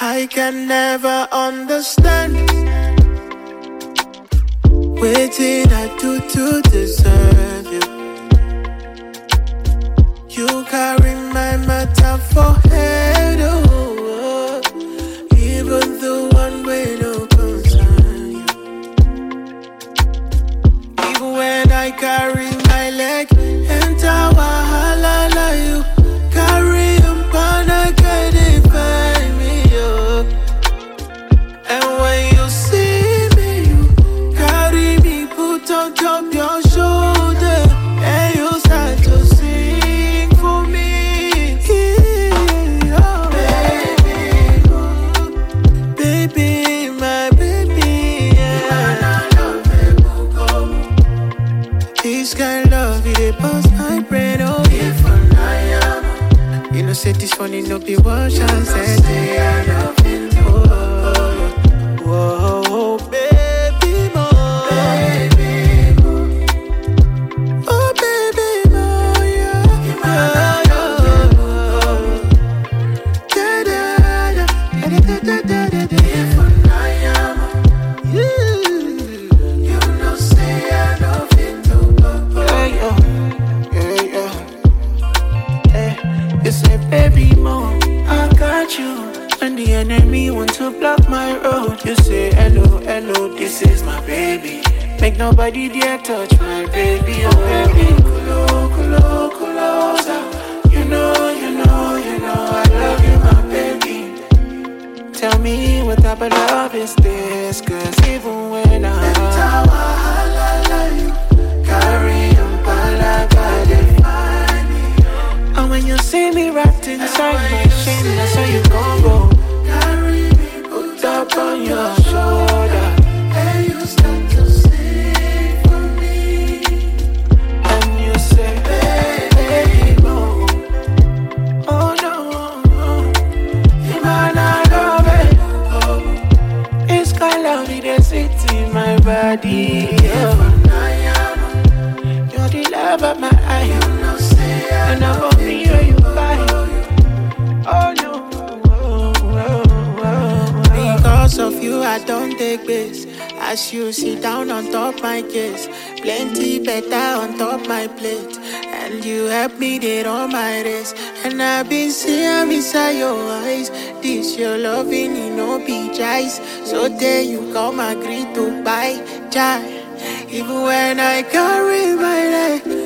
I can never understand waiting I do to deserve you. You carry my matter for head, oh, even the one way no concern you. Even when I carry my leg, enter wahala like you carry umpana get it by me, oh. And when you see me, you carry me, put on top your shoulder, and you start to sing for me. Oh, baby, baby, my baby, yeah. This kind of love, it bust my brain, oh, yeah. You know, say this funny, no be one chance, and they are nothing. Whoa, baby, more. Baby, more. Oh, baby, more, yeah. You know, say I love it too. You say, baby, more, I got you. When the enemy want to block my road, you say, hello, hello, this is my baby. Make nobody dare touch my baby, oh baby. Kulo, kulo, kulosa. You know, I love you, my baby. Tell me what type of love is this, cause even when I carry on got it. And when you see me wrapped inside my shame, that's how you gon' go. Carry me, put up on your shoulder, and you start to sing for me. And you say, baby, no. Oh no, you might not love it. It's called love, it sits in my body. Yeah. You're the love of my eye. And I'm gonna be where you find. Oh no. Because of you, I don't take this. As you sit down on top my case, plenty better on top my plate. And you help me get on my race. And I've been seeing inside your eyes. This your loving, you know, be choice. So there you come, agree to buy, child. Even when I carry my leg,